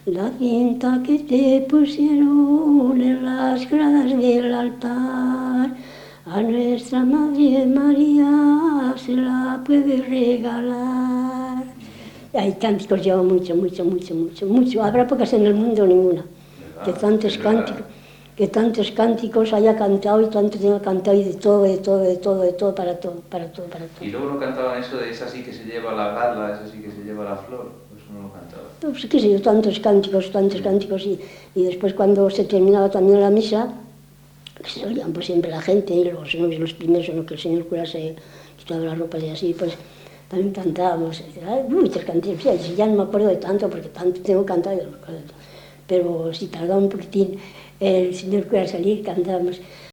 La cinta que te pusieron en las gradas del altar, a nuestra Madre María se la puede regalar. Hay cánticos, llevo mucho. Habrá pocas en el mundo, ninguna. Que tantos cánticos haya cantado y tanto tenga cantado y de todo, para todo. Y luego no cantaban eso de esa sí que se lleva la gala, esa sí que se lleva la flor, pues no lo cantaban. Pues qué sé yo, tantos cánticos y después cuando se terminaba también la misa, que se solían pues siempre la gente y los novios los primeros en lo que el señor cura se quitaba las ropas y así, pues también cantábamos, muchas canciones, ya no me acuerdo de tanto porque tanto tengo cantado, pero si tardaba un poquitín el señor cura a salir, cantábamos.